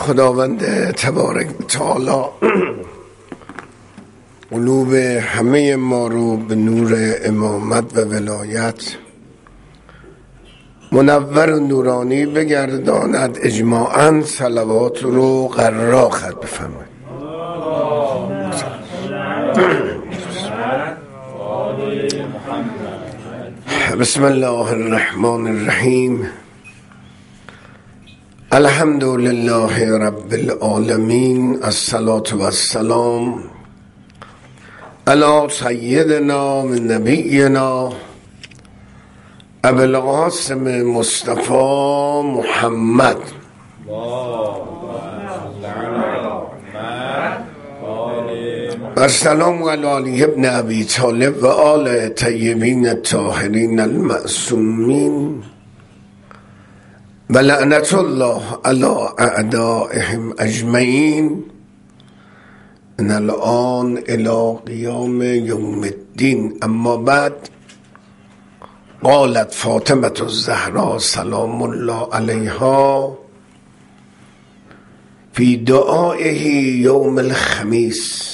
خداوند تبارک تعالی قلوب همه ما رو به نور امامت و ولایت منور و نورانی بگرداند. اجماعاً صلوات رو قرار خط بفرمایید. بسم الله الرحمن الرحیم. الحمد لله رب العالمین. الصلاة و السلام علی سیدنا و نبینا ابو القاسم مصطفی محمد و السلام علی علی ابن ابی طالب و آل طیبین الطاهرین المعصومین و لعنت الله علی اعدائهم اجمعین من الان الی قیام یوم الدین. اما بعد، قالت فاطمه الزهراء سلام الله علیها فی دعائه یوم الخمیس: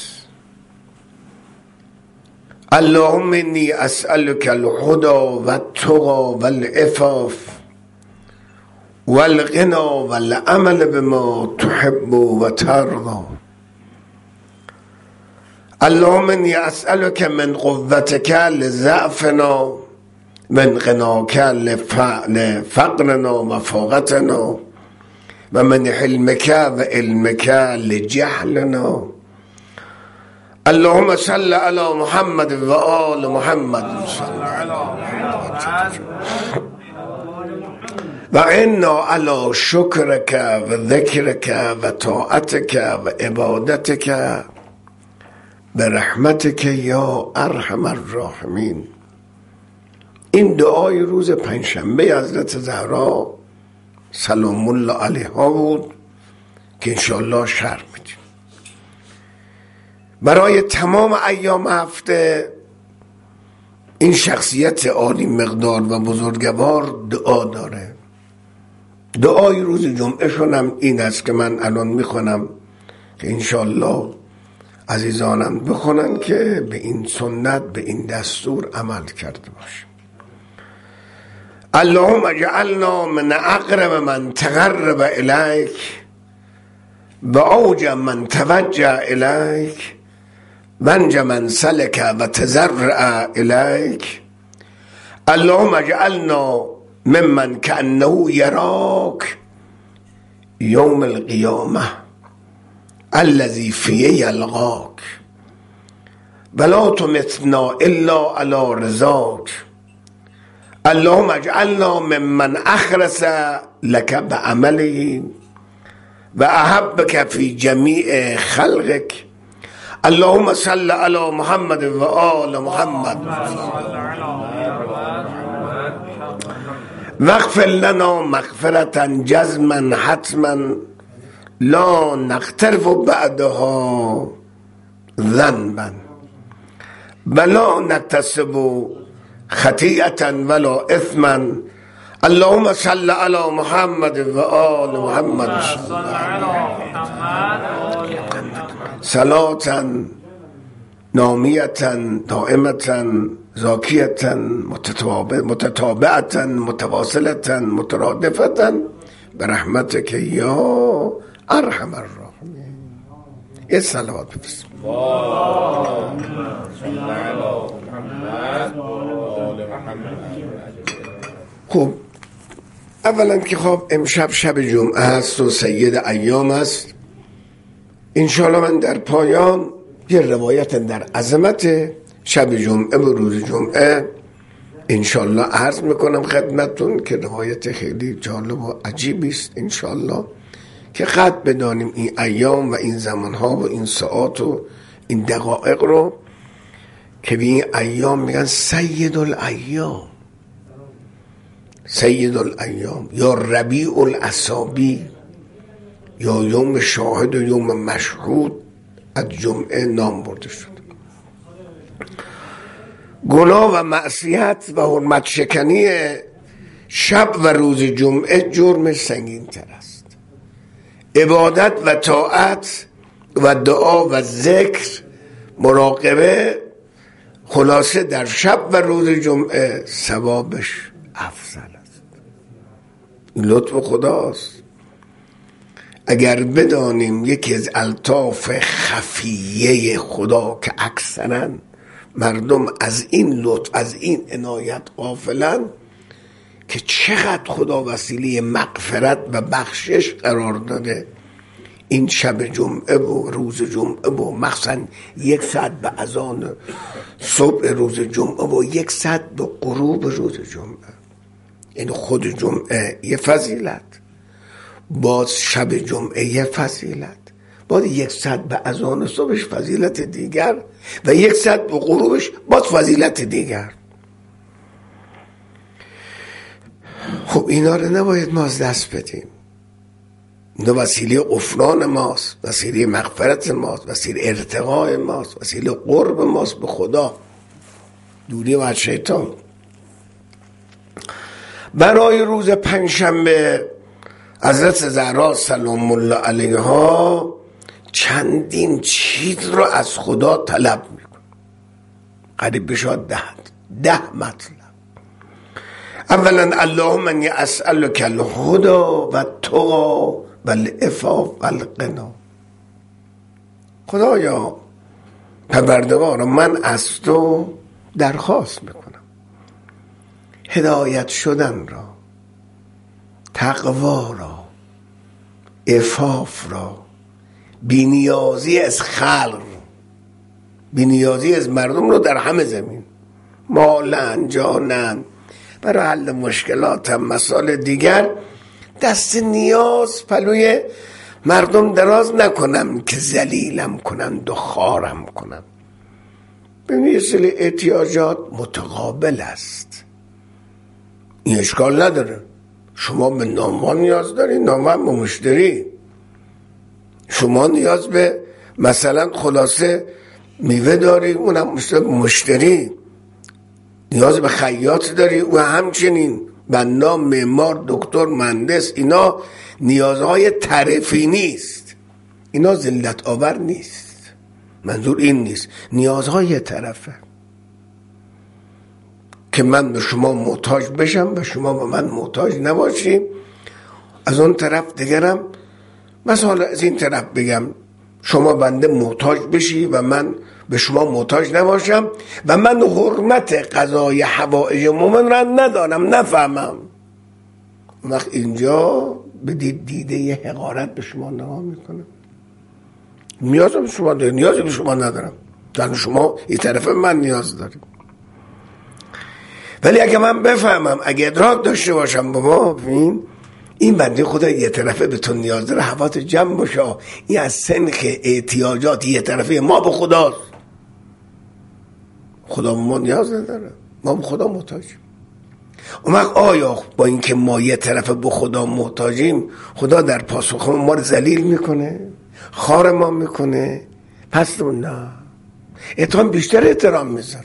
اللهم انی اسألک الهدى والتقى والعفاف والغنى والعمل بما تحب وترضى. اللهم انی اسألک من قوتک لضعفنا، من غناک لفقرنا وفاقتنا، و من حلمک و علمک لجهلنا. اللهم صل علی محمد و آل محمد و انا علی شکرک و ذکرک و طاعتک و عبادتک برحمتک یا ارحم الراحمین. این دعای روز پنجشنبه حضرت زهرا سلام الله علیها بود که انشاءالله شرح میدیم. برای تمام ایام هفته این شخصیت عالی مقدار و بزرگوار دعا داره. دعای روز جمعه شونم این است که من الان میخونم که انشاءالله عزیزانم بخونن که به این سنت، به این دستور عمل کرده باشیم. اللهم اجعلنا من اقرب من تقرب الیک و اوج من توجه الیک منج من سلک و تزرع الیک. اللهم اجعلنا ممن کأنه یراک یوم القیامه الذی فیه یلقاک ولا تمتنا الا علی رضاک. اللهم اجعلنا ممن اخرس لك بعمله و احبك فی جمیع خلقك. اللهم صل علی محمد و آل محمد واغفر لنا مغفرة جزما حتما لا نقترف بعدها ذنبا ولا نكتسب خطیئة ولا اثما. اللهم صل علی محمد و آل محمد صلاة نامیة دائمة زاکیة متتابعة متواصلة مترادفة برحمتك یا ارحم الراحمین. یه صلوات بفرست. خب اولا که خب امشب شب جمعه است و سید ایام است. انشاءالله من در پایان یه روایت در عظمت شب جمعه و روز جمعه انشاءالله عرض میکنم خدمتون که روایت خیلی جالب و عجیبی است انشاءالله، که قد بدانیم این ایام و این زمانها و این ساعات و این دقایق رو که به این ایام میگن سید الایام، سید الایام یا ربیع الاصابی یا یوم شاهد و یوم مشهود از جمعه نام برده شد. گناه و معصیت و حرمت شکنی شب و روز جمعه جرم سنگین تر است. عبادت و طاعت و دعا و ذکر، مراقبه، خلاصه در شب و روز جمعه ثوابش افضل است. لطف خداست. اگر بدانیم یکی از الطاف خفیه خدا که اکثرا مردم از این لطف، از این عنایت غافلن، که چقدر خدا وسیله مغفرت و بخشش قرار داده این شب جمعه و روز جمعه و مخصوصا 1 ساعت به اذان صبح روز جمعه و 1 ساعت به غروب روز جمعه. یعنی خود جمعه یه فضیلت، باز شب جمعه یه فضیلت، باز 1 ساعت به اذان صبحش فضیلت دیگر و 1 ساعت به غروبش باز فضیلت دیگر. خب اینا رو نباید ما از دست بدیم. اینا وسیله غفران ماست، وسیله مغفرت ماست، وسیله ارتقاء ماست، وسیله قرب ماست به خدا، دوری و از شیطان. برای روز پنجشنبه حضرت زهرا سلام الله علیها چندین چیز رو از خدا طلب میکن. قریب بشاد 10 مطلب. اولا اللهم انی اسألک الهدی و التقی و العفاف و الغنا. خدایا پروردگار، من از تو درخواست میکنم هدایت شدن را، تقوا را، عفاف را، بی‌نیازی از خلق، بی‌نیازی از مردم رو در همه زمین، مالن جانن، برای حل مشکلات هم مسائل دیگر دست نیاز پلوی مردم دراز نکنم که ذلیلم کنند و خارم کنم. ببینید یه سری احتیاجات متقابل است، این اشکال نداره. شما به نانوان نیاز داری، نانوان به مشتری. شما نیاز به مثلا خلاصه میوه داری، اونم مشتری. نیاز به خیاط داری و همچنین بنا، معمار، دکتر، مهندس. اینا نیازهای طرفی نیست، اینا ذلت آور نیست. منظور این نیست، نیازهای طرفه که من به شما محتاج بشم و شما به من محتاج نباشی. از اون طرف دیگرم مثلا از این طرف بگم شما بنده محتاج بشی و من به شما محتاج نباشم و من حرمت قضای حوائج مومن را ندارم، نفهمم. وقت اینجا به دیده حقارت به شما نگاه میکنم. نیازم به شما دارم، نیازی به شما ندارم، چون شما این طرف من نیاز دارید. ولی اگه من بفهمم، اگه ادراک داشته باشم بابا این بنده خدا یه طرفه به تو نیاز داره، حوات جمع باشه، این از سنخ احتیاجات یه طرفه ما به خداست. خدا به ما نیاز نداره، ما به خدا محتاجیم. اون وقت آیا با اینکه ما یه طرفه به خدا محتاجیم، خدا در پاسخ ما رو ذلیل میکنه، خار ما میکنه؟ پس نه، اتهام بیشتر احترام میذاره.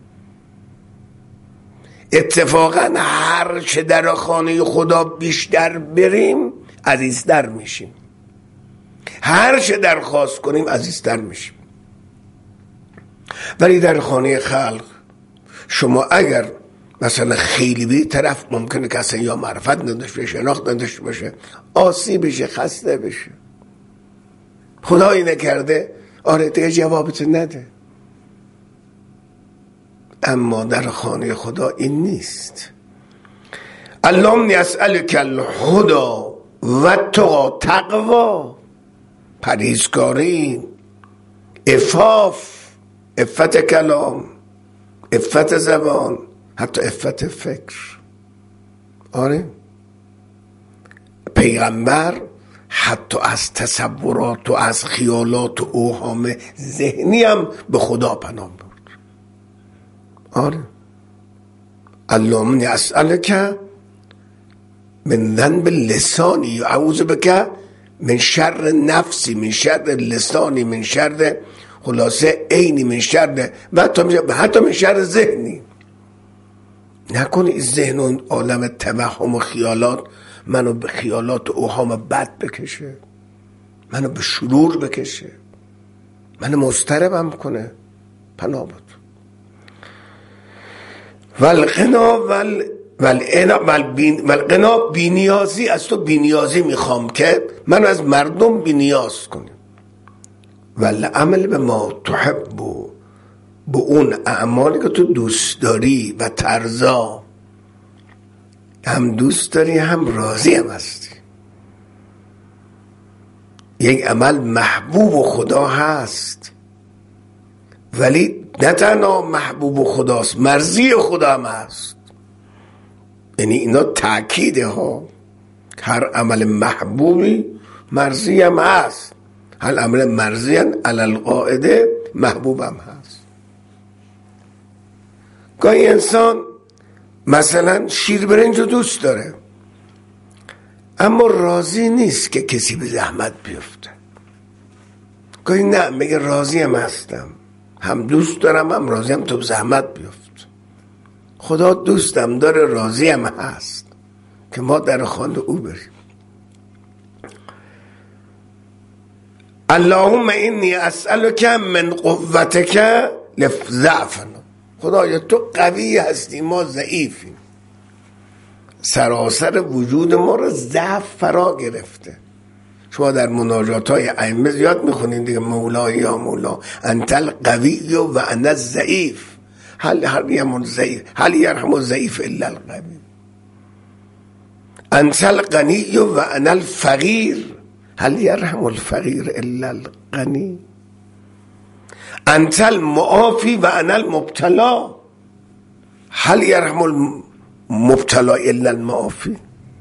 اتفاقا هر چه در خانه خدا بیشتر بریم عزیزتر میشیم، هر چه درخواست کنیم عزیزتر میشیم. ولی در خانه خلق شما اگر مثلا خیلی بی طرف ممکنه که اصلا یا معرفت نداشته باشه، شناخت نداشته باشه، آسیب بشه، خسته بشه. خدایی نکرده آره دیگه جوابت نده. اما در خانه خدا این نیست. اللهم اسألک الهدی و التقی، تقوا، پرهیزکاری، عفاف، عفت کلام، عفت زبان، حتی عفت فکر. آره پیغمبر حتی از تصورات و از خیالات و اوهام ذهنی هم به خدا پناه برد. آره اللهم اسألک من ذنب لسانی اعوذ بک من شر نفسی، من شر لسانی، من شر خلاصه عینی، من شر و حتی من شر ذهنی. نکنی این ذهن و عالم توهم و خیالات منو به خیالات و اوهام بد بکشه. منو به شرور بکشه، منو مضطربم کنه. پناه بود. والغنا بینیازی، از تو بینیازی میخوام که منو از مردم بینیاز کنی. والعمل به ما تحب، به اون اعمالی که تو دوست داری و ترضا، هم دوست داری هم راضی هم هستی. یک عمل محبوب خدا هست، ولی نه تنها محبوب خداست، مرضی خدا هم هست. یعنی اینا تأکیده ها. هر عمل محبوبی مرضی هم هست، هر عمل مرضی هم علی القاعده محبوب هم هست. گاهی انسان مثلا شیر برنج رو دوست داره، اما راضی نیست که کسی به زحمت بیفته. گاهی نه، میگه راضی هم هستم، هم دوست دارم هم راضی هم تو به زحمت بیفت. خدا دوستم داره، راضی هم هست که ما در خانه او بریم. اللهم انی اسألک من قوتک لضعفنا. خدایا تو قوی هستی، ما ضعیفیم. سراسر وجود ما رو ضعف فرا گرفته. شما در مناجات های ائمه زیاد میخونید دیگه، مولا یا مولا انت القوی و انا الضعیف، هل یرحم الضعیف الا القوی، انت الغنی و انا الفقیر، هل یرحم الفقیر الا الغنی، انت المعافی و انا المبتلا، هل یرحم المبتلا الا المعافی.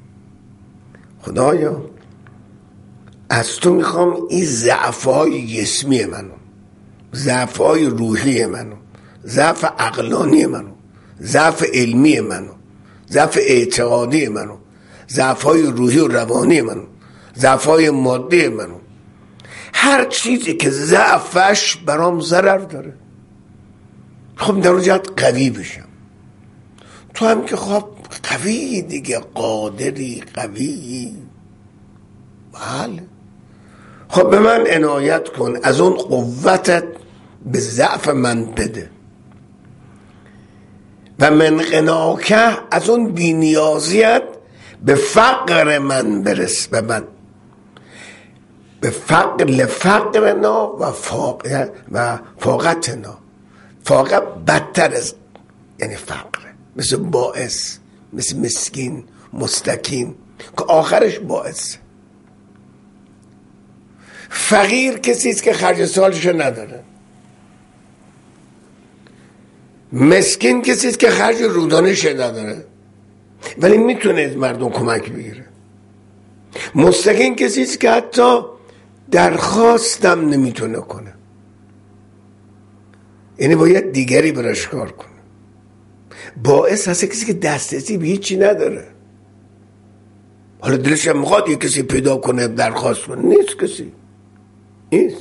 خدایا از تو میخوام این ضعف‌های جسمی منو، ضعف‌های روحی منو، ضعف عقلانی منو، ضعف علمی منو، ضعف اعتقادی منو، ضعف‌های روحی و روانی منو، ضعف‌های مادی منو، هر چیزی که ضعفش برام ضرر داره، خب در اون جهت قوی بشم. تو هم که خب قوی دیگه، قادری، قوی. بله، خب به من عنایت کن، از اون قوتت به ضعف من بده. و من غناکه، از اون بینیازیت به فقر من برس، به من، به فقر لفقرنا و فاقتنا. فاقت بدتر از یعنی فقر، مثل باعث، مثل مسکین، مستکین که آخرش باعث. فقیر کسیست که خرج سالشو نداره، مسکین کسیست که خرج رودانش نداره ولی میتونه از مردم کمک بگیره، مستکین کسیست که حتی درخواستم نمیتونه کنه، یعنی باید دیگری براش کار کنه. باعث هست کسی که دسترسی به هیچی نداره، حالا دلش هم میخواد یه کسی پیدا کنه درخواست کنه، نیست کسی، نیست.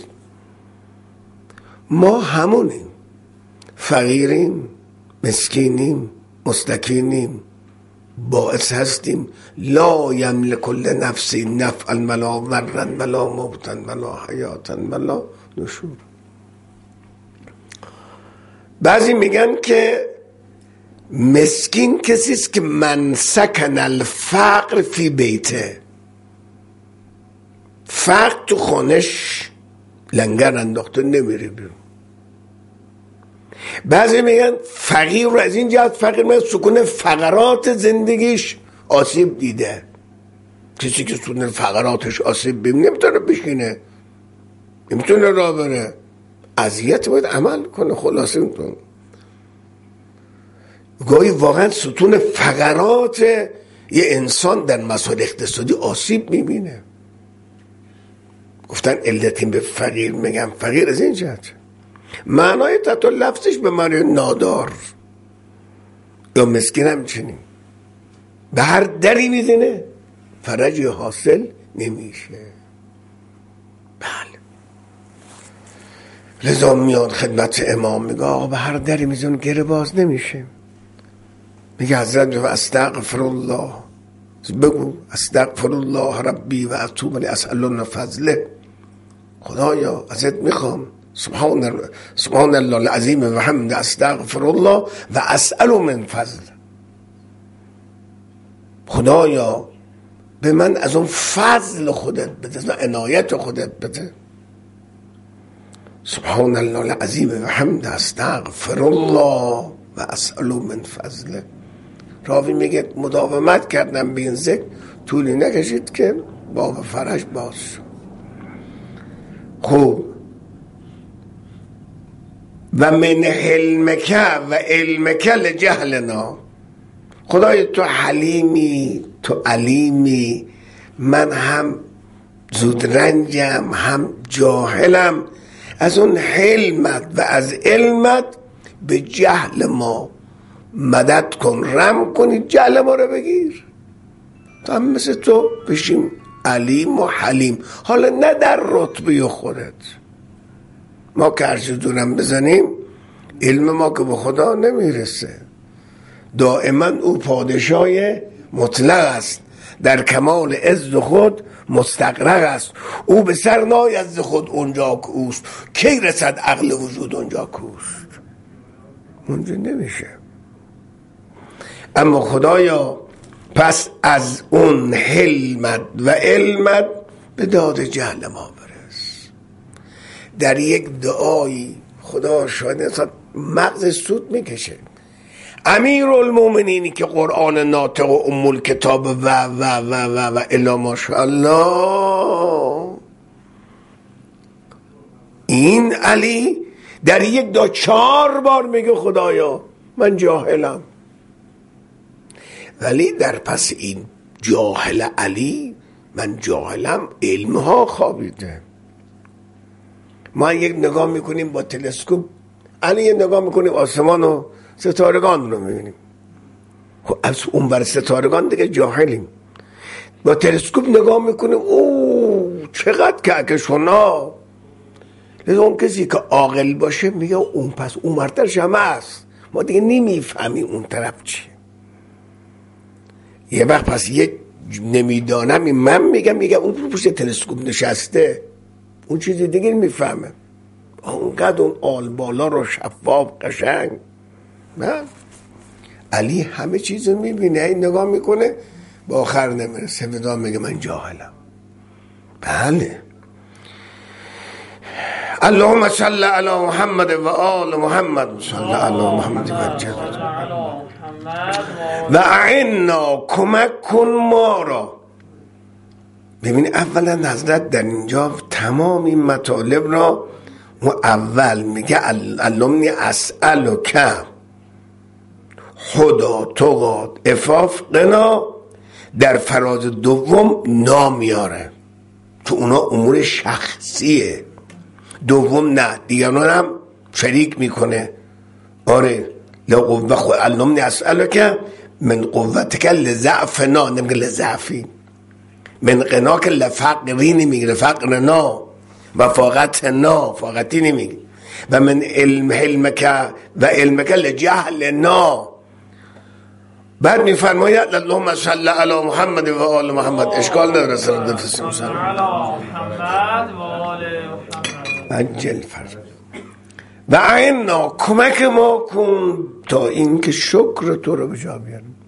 ما همونیم، فقیریم، مسکینیم، مستکینیم، باعث هستیم. لا یملک لنفس نفعا ولا ضرا ولا موتا ولا حیاتا ولا نشور. بعضی میگن که مسکین کسیست که من سکن الفقر فی بیته، فقر تو خانش لنگر انداخته نمیره بیرون. بعضی میگن فقیر رو از این جهت فقیر میگن سکون فقرات زندگیش آسیب دیده. کسی که سکون فقراتش آسیب ببینه نمیتونه بشینه، نمیتونه راه بره، اذیت باید عمل کنه. خلاصه میتونه گاهی واقعا ستون فقرات یه انسان در مسائل اقتصادی آسیب میبینه. گفتن علتین به فقیر میگم فقیر از این جهت، معنای تحت لفظش به معنی نادار یا مسکین هم چنین، به هر دری میزنه فرجی حاصل نمیشه. بله، لذا میاد خدمت امام میگه آقا به هر دری میزنه گره باز نمیشه. میگه حضرت استغفر الله، بگو استغفر الله ربی و اتوب الیه اسأل الله فضله. خدایا ازت میخوام سبحان الله العظیم و حمد استغفر الله و اسأل من فضل. خدایا به من از اون فضل خودت بده، از عنایت خودت بده. سبحان الله العظیم و حمد استغفر الله و اسأل من فضله. راوی میگه مداومت کردم به این ذکر، طولی نکشید که باب فرج باز شد. خوب و من حلمک و علمک لجهلنا. خدای تو حلیمی، تو علیمی، من هم زودرنجم هم جاهلم، از اون حلمت و از علمت به جهل ما مدد کن، رم کنی، جهل ما رو بگیر تا هم مثل تو بشیم علیم و حلیم. حالا نه در رتبه خودت، ما که هرچی دورم بزنیم علم ما که به خدا نمیرسه. دائما او پادشاه مطلق است، در کمال عز خود مستغرق است. او به سر ناید ز خود اونجا که اوست، کی رسد عقل وجود اونجا که اوست؟ اونجا نمیشه. اما خدایا پس از اون حلمت و علمت به داد جهل ما برس. در یک دعایی خدا شاید مغز سود میکشه. امیر المومنینی که قرآن ناطق و ام الکتاب و الا ماشاءالله، این علی در یک دعا 4 بار میگه خدایا من جاهلم. ولی در پس این جاهل علی، من جاهلم، علمها خوابیده. ما یک نگاه میکنیم با تلسکوپ، علی یک نگاه میکنیم آسمان و ستارگان رو میبینیم. خب از اون بر ستارگان دیگه جاهلیم. با تلسکوپ نگاه میکنیم اوه چقدر کهکشانا. لذا اون کسی که عاقل باشه میگه اون پس اون مرتبش هم هست، ما دیگه نمیفهمیم اون طرف چیه. یه وقت پس یه نمیدانم من میگم اون پشت تلسکوپ نشسته، اون چیز دیگه میفهمه. اونقدر اون آل بالا رو شفاف قشنگ. نه علی همه چیز رو میبینه، این نگاه میکنه با آخر نمیرسه، ودا میگه من جاهلم. بله. اللهم صل علی محمد و آل محمد، صل علی محمد و جل و اعنا، کمک کن ما را. ببین اولا حضرت در اینجا تمام این مطالب را و اول میگه علمنی اسألک خدا تقاد افاف قنا، در فراز دوم نامیاره، تو اونا امور شخصیه. دوم نه دیگران هم شریک میکنه. آره لقوه علمنی اسألک من قوتک لضعفنا، نمیگه لضعفی، من قناک لفقری نمیگه، فقرنا و فاقتنا، فاقتی نمیگه، و من علمک و علمک لجهلنا. بعد میفرماید اللهم صل علی محمد و آل محمد. اشکال نداره سلام دفستیم سلام علی محمد و آل محمد عجل فرد و اعنا، کمک ما کن تا اینکه شکر تو رو به جا بیاریم.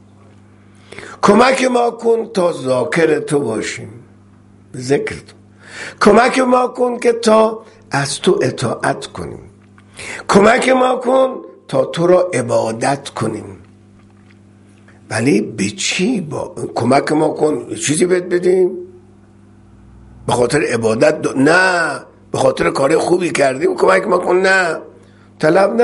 کمک ما کن تا ذاکر تو باشیم، ذکر تو. کمک ما کن که تا از تو اطاعت کنیم. کمک ما کن تا تو را عبادت کنیم. ولی به چی؟ کمک ما کن چیزی بهت بدیم به خاطر عبادت نه، به خاطر کار خوبی کردیم کمک ما کن، نه، طلب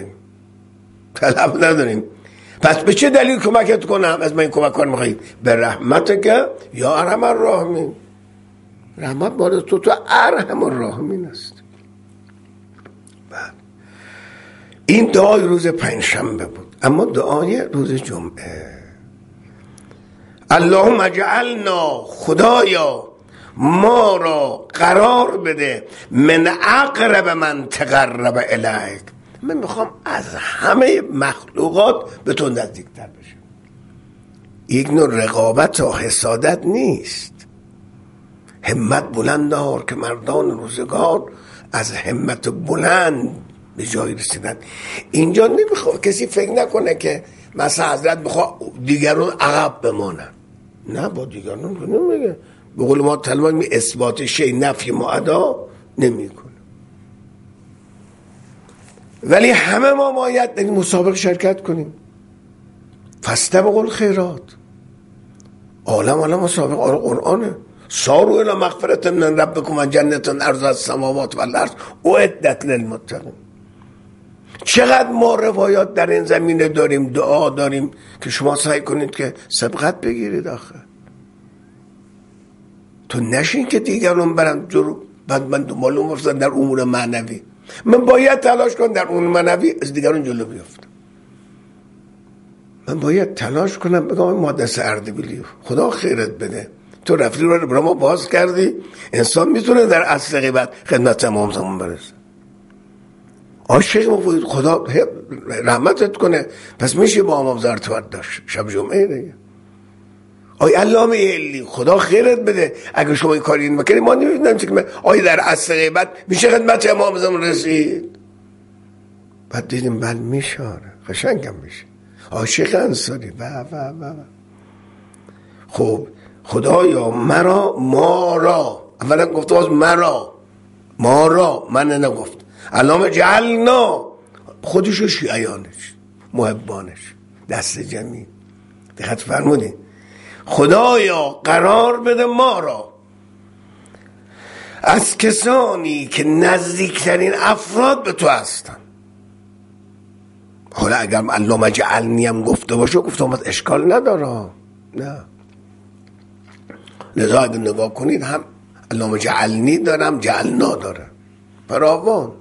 نداریم. پس به چه دلیل کمکت کنم؟ از من کمک کن میخوایی؟ به رحمت که یا ارحم الراحمین، رحمت مال تو ارحم الراحمین است. بعد این دعای روز پنجشنبه بود، اما دعای روز جمعه اللهم اجعلنا، خدایا ما را قرار بده من اقرب من تقرب الیک، من میخوام از همه مخلوقات به تو نزدیکتر بشم. یک نوع رقابت و حسادت نیست، همت بلند دار که مردان روزگار از همت بلند به جای رسیدن. اینجا نمیخواد کسی فکر نکنه که مثلا حضرت میخواد دیگران عقب بمانن، نه، با دیگران نمیگه. به قول ما طلبان می اثبات شی نفی معدا نمیکنه. ولی همه ما باید در این مسابقه شرکت کنیم. فاستبقوا الخیرات. عالم مسابقه قرآنه. ساروا الی مغفرة من ربکم و جنة عرضها السماوات والارض اعدت للمتقین. چقدر ما روایات در این زمینه داریم، دعا داریم که شما سعی کنید که سبقت بگیرید. آخه تو نشین که دیگران برن جلو، بعد من معلوم افتاد در امور معنوی من باید تلاش کنم در امور معنوی از دیگران جلو بیافتم. من باید تلاش کنم بگم ما دست اردبیلی خدا خیرت بده، تو رفتی رو برای ما باز کردی. انسان میتونه در اصل غیبت خدمت امام زمان برسه. عاشق ما خدا رحمتت کنه، پس میشه با امام زمان ارتباط داشت شب جمعه دیگه. آی علامه علی خدا خیرت بده، اگه شما این کاری نمی‌کنی ما نمی‌دونم که آی در اصل غیبت میشه خدمت امام زمان رسید. بعد دیدیم بل میشه، قشنگم میشه. عاشق انصاری خب خدایا مرا ما را، اولا گفت باز مرا ما را، من نگفت علامه جعلنا خودش و شیعیانش محبانش دست جمعی. دقت فرمودین خدایا قرار بده ما را از کسانی که نزدیکترین افراد به تو هستن. حالا اگر علامه جعلنی هم گفته باشه گفتم اشکال نداره، نه. لذا اگر نگاه کنید هم علامه جعلنی داره هم جعلنا داره، فراوان.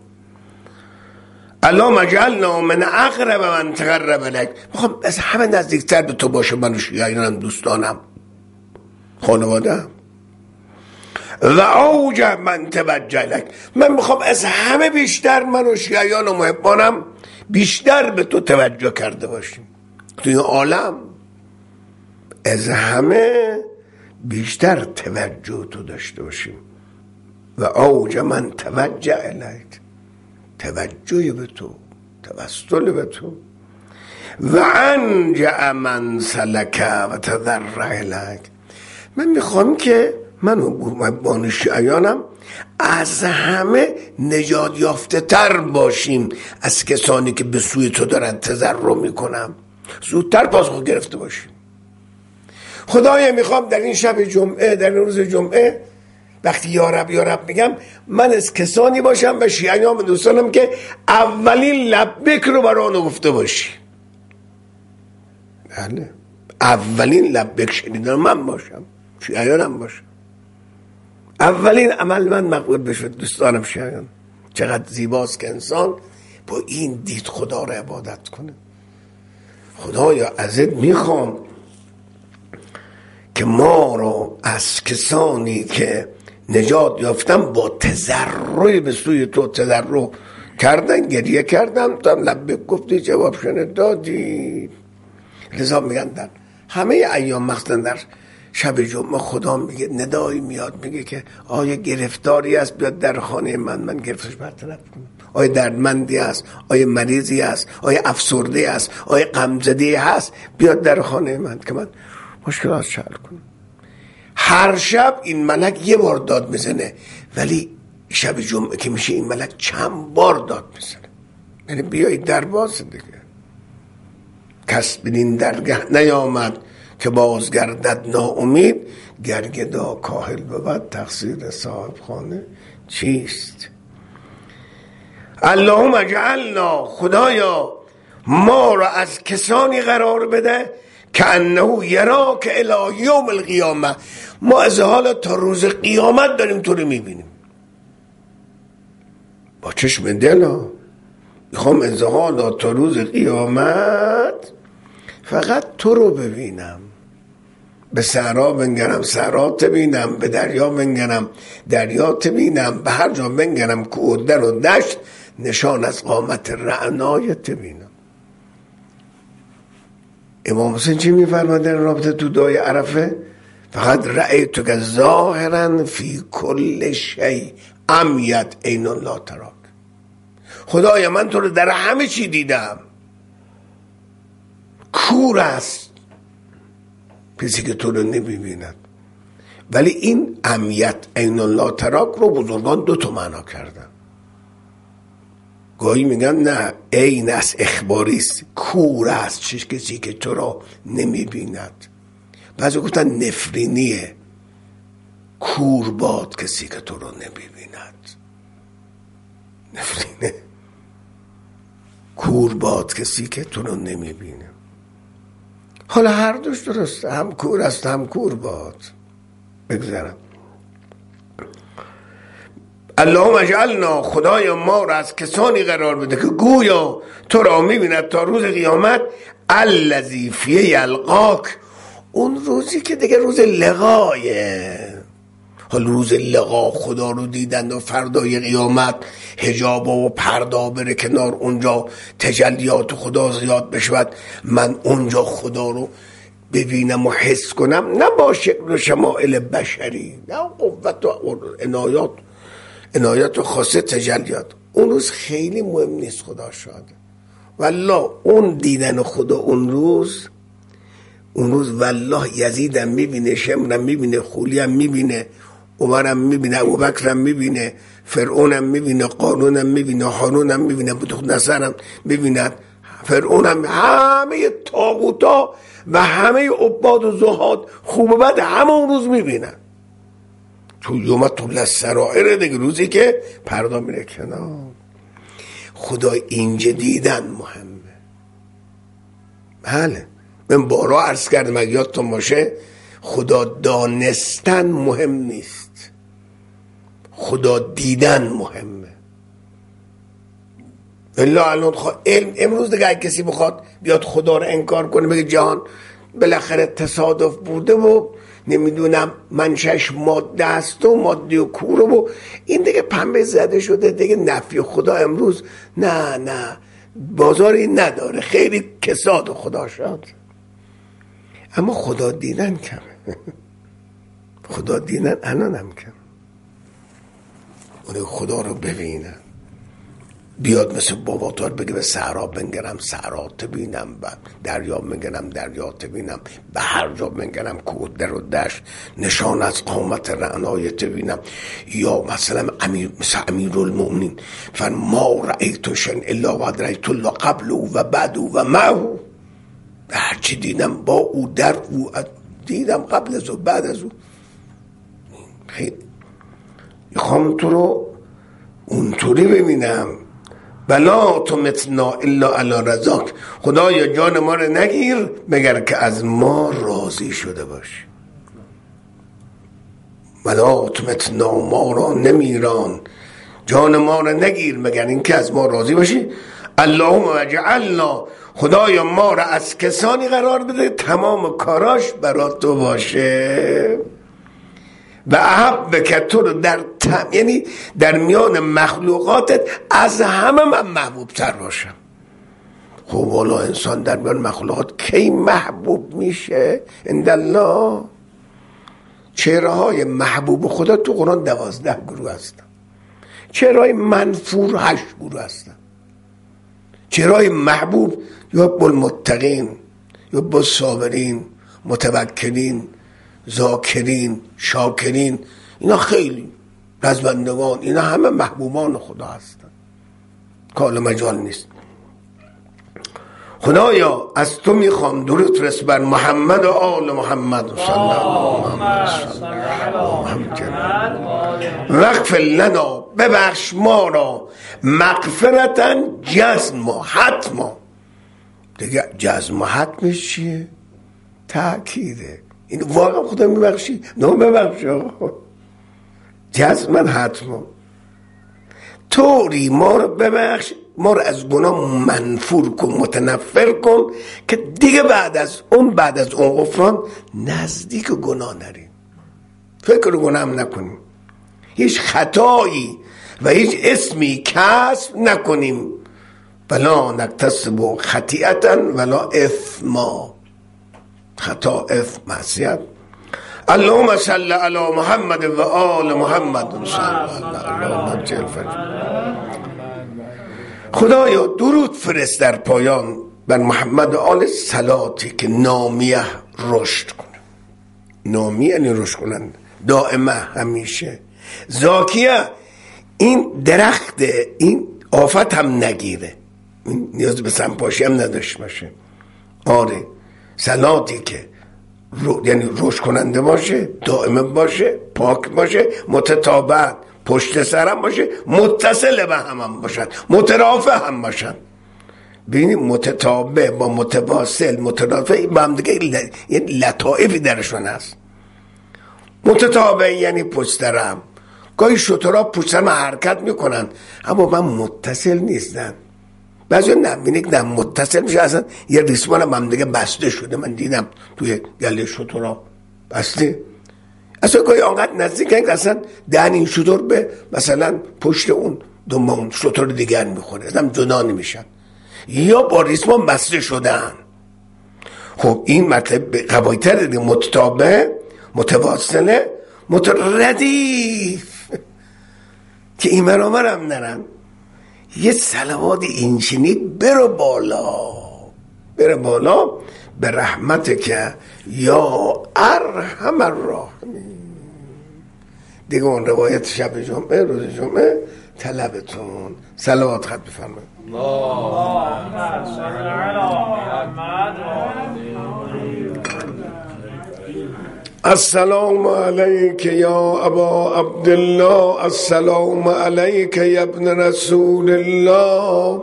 علامه جعلنا من اقرب من تقرب لک، میخوام از همه نزدیکتر به تو باشه، من و شیعیانم دوستانم خانوادم. و اوج من توجه لک، من میخوام از همه بیشتر من و شیعیان و محبانم بیشتر به تو توجه کرده باشیم تو این عالم، از همه بیشتر توجه تو داشته باشیم. و اوج من توجه الیک، توجه به تو، توسل به تو. و انجع من سلک و تضرع الیک، من میخوام که من و محبان شیعیانم از همه نجات یافته تر باشیم از کسانی که به سوی تو دارن تضرع میکنم، زودتر پاسخ گرفته باشیم. خدایا میخوام در این شب جمعه، در این روز جمعه وقتی یا رب میگم من از کسانی باشم و شیعیان و دوستانم که اولین لبک رو برای گفته باشی. بله اولین لبک شنیدن من باشم، شیعیانم باشم، اولین عمل من مقبول بشه. دوستانم شیعیان، چقدر زیباست که انسان با این دید خدا رو عبادت کنه. خدایا ازت میخوام که ما رو از کسانی که نجات یافتم با تضرع به سوی تو تضرع کردن، گریه کردم تا لبک گفتی جواب شنید دادی. لذا میگن در همه ایام مخصوصا در شب جمعه خدا میگه ندایی میاد میگه که آیا گرفتاری است بیاد در خانه من گرفتش برطرف کنم. آیا دردمندی است، آیا مریضی است، آیا افسرده است، آیا غمزده هست، بیاد در خانه من که من مشکلات حل کنم. هر شب این ملک یه بار داد میزنه، ولی شب جمعه که میشه این ملک چند بار داد میزنه. یعنی بیایید در باز دیگه. کس بدین درگه نیامد که بازگردد ناامید، گرگدا کاهل بود تقصیر صاحب خانه چیست. اللهم اجعلنا، خدایا ما را از کسانی قرار بده که انه یراک الی یوم القیامه، ما از حال تا روز قیامت داریم تو رو میبینیم با چشم دل. میخوام از حال تا روز قیامت فقط تو رو ببینم. به صحرا بنگرم صحرا ببینم، به دریا بنگرم دریا ببینم، به هر جا بنگرم کوه و در و دشت نشان از قامت رعنای ببینم. امام حسین چی میفرماد در رابطه تو دعای عرفه؟ فقط رأیت که ظاهرا فی کل شیء عمیت عین لا تراک. خدایا من تو رو در همه چی دیدم، کور است کسی که تو رو نمیبیند. ولی این عمیت عین لا تراک رو بزرگان دو تا معنا کردن. گاهی میگن نه عین است، اخباری است، کور است کسی که تو رو نمیبیند. بعضی گفتن نفرینیه، کور باد کسی که تو رو نمیبیند. نفرینه، کور باد کسی که تو رو نمیبینه. حالا هر دوش درسته، هم کور است هم کور باد. بگذارم اللهم اجعلنا، خدایا ما را از کسانی قرار بده که گویا تو را میبیند تا روز قیامت. الذی فیه یلقاک، اون روزی که دیگه روز لقایه. حالا روز لقا خدا رو دیدن و فردای قیامت حجاب و پردا بره کنار، اونجا تجلیات خدا زیاد بشود، من اونجا خدا رو ببینم و حس کنم، نه با شکل و شمائل بشری، نه قوت و عنایت و خاصه تجلیات. اون روز خیلی مهم نیست، خدا شاده. والله اون دیدن خدا اون روز والله یزیدم میبینه، شمرم میبینه، خولیم میبینه، عمرم میبینه، ابوبکرم میبینه، فرعونم میبینه، قارونم میبینه، هارونم میبینه، بخت‌نصرم میبیند، فرعونم، همه طاغوتا و همه عباد و زهاد خوب و بد همه اون روز میبینن. تو یوم تبلی السرائر دیگه، روزی که پردا میره کنار. خدا اینجا دیدن مهمه. بله من بارها عرض کردم، اگه یادتون باشه، خدا دانستن مهم نیست، خدا دیدن مهمه. الا الان علم امروز دیگه اگه کسی بخواد بیاد خدا رو انکار کنه، بگه جهان بالاخره تصادف بوده و نمیدونم منشش ماده است و ماده و کوره و این دیگه پنبه زده شده دیگه، نفی خدا امروز نه بازاری نداره، خیلی کساد خدا شد. اما خدا دیدن کمه. خدا دیدن الان هم کم. اون خدا رو ببینن، بیاد مثل باباتار بگه به صحرا بنگرم صحرا بینم، و دریا بنگرم دریا بینم، به هر جا بنگرم کوه در و دشت نشان از قامت رعنای بینم. یا مثلا مثل امیرالمؤمنین ما رأیت شیئا الا وقد رأیت الله قبله و بعده و معه. هرچی دیدم با او، در او دیدم، قبل از او بعد از او. خیلی میخوام تو رو اونطوری ببینم. بلا تمتنا الا علی رضاک، خدایا جان ما رو نگیر مگر که از ما راضی شده باش. بلا تمتنا، ما را نمیران، جان ما رو نگیر مگر اینکه از ما راضی باشی. اللهم اجعلنا، خدایا ما را از کسانی قرار بده تمام کاراش برا تو باشه. و احب که تو رو یعنی در میان مخلوقاتت از همه من محبوب تر باشم. خب والا انسان در میان مخلوقات کی محبوب میشه؟ اندالله. چهره های محبوب خدا تو قرآن 12 گروه هستن، چهره های منفور 8 گروه هستن. چهره های محبوب یا بالمتقین، یا بالصابرین، متوکلین، ذاکرین، شاکرین، اینا خیلی رزمندگان، اینا همه محبوبان خدا هستن، کال مجال نیست. خدایا از تو میخوام درود فرست بر محمد و آل محمد صلی الله علیه و وقف لنا، ببخش ما را مغفرتا جزما، حتما دیگه. جزم و حتمش چیه؟ تأکیده. این واقعا خدا میبخشی؟ نه ببخش جزمن حتما. طوری ما رو ببخش، ما رو از گناه منفور کن، متنفر کن که دیگه بعد از اون غفران نزدیک گناه نریم، فکر گناه هم نکنیم، هیچ خطایی و هیچ اسمی کسب نکنیم. ولا نکتسب خطیئتا ولا اثما، خطا، اثم، معصیت. اللهم صل علی محمد و آل محمد صلی الله علیه و خدایا درود فرست در پایان بر محمد و آل صلاتی که نامیه رشد کنه. نامیه یعنی رشد کنند دائمه همیشه. زاکیه این درخت این آفت هم نگیره، نیاز به سنپاشی هم نداشت باشه. آره صلاتی که یعنی رشد کننده باشه، دائمه باشه، پاک باشه، متتابعت پشت سرم باشه، متصل به هم باشن، مترافع هم باشن. ببینید متتابع با متواصل مترافع با هم دیگه یعنی لطائفی درشون هست. متتابع یعنی پشت سرم. گاهی شترها پشت سرم حرکت میکنن اما من متصل نیستن. بعضی نه متصل میشه، اصلا یه ریسمان هم دیگه بسته شده. من دیدم توی گله شترها بسته، اصلا گاهی آنقدر نزدیک هست اصلا دهن این شتر به مثلا پشت اون اون شتر دیگر میخوره، اصلا جدا نمیشن یا با ریسمان بسته شدن. خب این مطلب قوایتر دیگه، متتابع، متواصله، متردیف که این مرامر هم نرن. یه صلوات اینچنین برو بالا به رحمت که یا ارحم الراحمین. دیگه اون روایت شب جمعه روز جمعه طلبتون صلوات خط بفرمایید. اللهم صل علی محمد. السلام علیک یا ابا عبدالله، السلام علیک یا ابن رسول الله،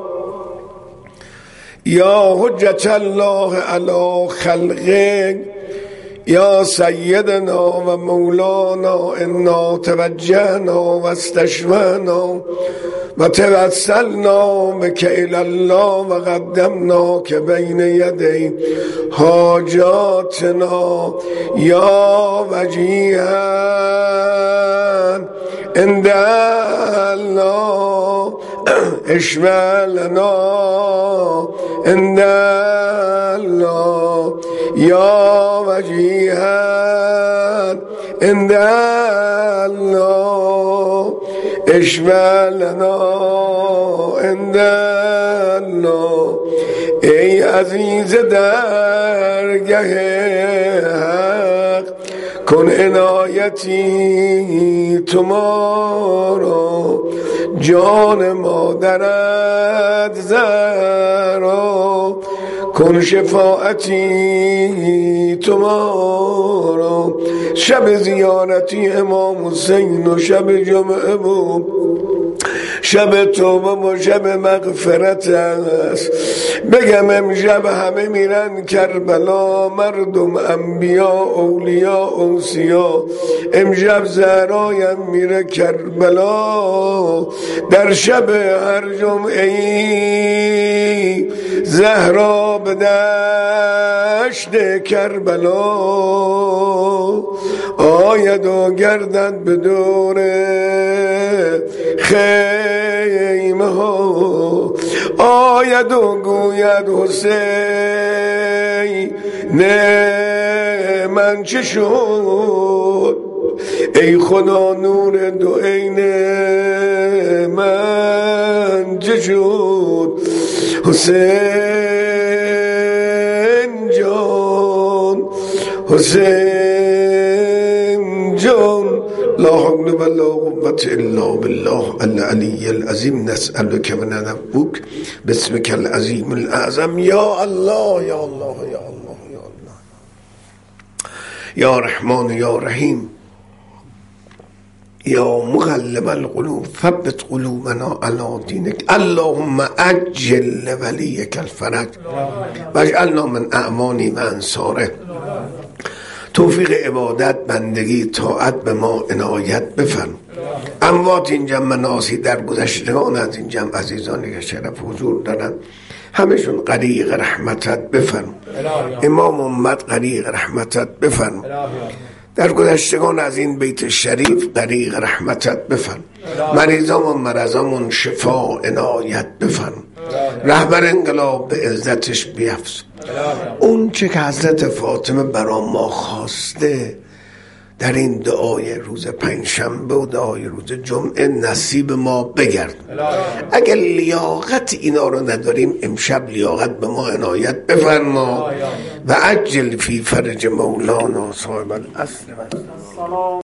یا حجت الله علی خلقه، یا سیدنا و مولانا، انا توجهنا و استشفعنا و توسلنا بک الی الله و قدمنا که بین یدی حاجاتنا یا وجیها عند الله اشفع لنا عند الله یا وجیها عند الله اشفع لنا عند الله. ای عزیز درگه حق کن عنایتی تو ما را، جان مادرت زهرا کن شفاعتی تو ما را. شب زیارتی امام حسین و شب جمعه و شب توبه و شب مغفرت است. بگم امشب همه میرن کربلا، مردم انبیا اولیا اوصیا، امشب زهرایم میره کربلا. در شب هر جمعه ای زهرا به دشت کربلا آید و گردد به دور خیمه ها، آید و گوید حسین نه من چه شد، ای خدا نور دو عین من چه شد. حسین جان حسین جان، لا حول ولا قوة الا بالله العلی العظیم. نسألک و ندعوک باسمک العظیم الاعظم. یا الله یا الله یا الله یا الله یا رحمان یا رحیم، یا مقلب القلوب ثبت قلوبنا علی دینک. اللهم عجل ولیک الفرج واجعلنا من اعوانه و انصاره. توفیق عبادت، بندگی، طاعت به ما عنایت بفرم. اموات این جمع مناسی در گذشتگان از این جمع عزیزانی که شرف حضور دارن همشون غریق رحمتت بفرم. امام امت غریق رحمتت بفرم. در گذشتگان از این بیت شریف غریق رحمتت بفرم. مریضامون مرضامون شفا عنایت بفرم. رهبر انقلاب به عزتش بیفز. اون چه که حضرت فاطمه برا ما خواسته در این دعای روز پنجشنبه و دعای روز جمعه نصیب ما بگرد. اگر لیاقت اینا رو نداریم امشب لیاقت به ما عنایت بفرما و عجل فی فرج مولانا صاحب الاصل.